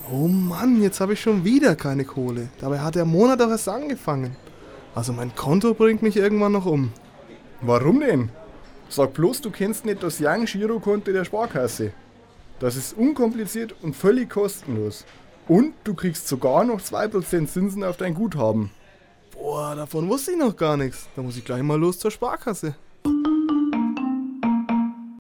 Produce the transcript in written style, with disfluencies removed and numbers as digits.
Oh Mann, jetzt habe ich schon wieder keine Kohle. Dabei hat der Monat doch erst angefangen. Also mein Konto bringt mich irgendwann noch um. Warum denn? Sag bloß, du kennst nicht das Young-Girokonto der Sparkasse. Das ist unkompliziert und völlig kostenlos. Und du kriegst sogar noch 2% Zinsen auf dein Guthaben. Boah, davon wusste ich noch gar nichts. Da muss ich gleich mal los zur Sparkasse.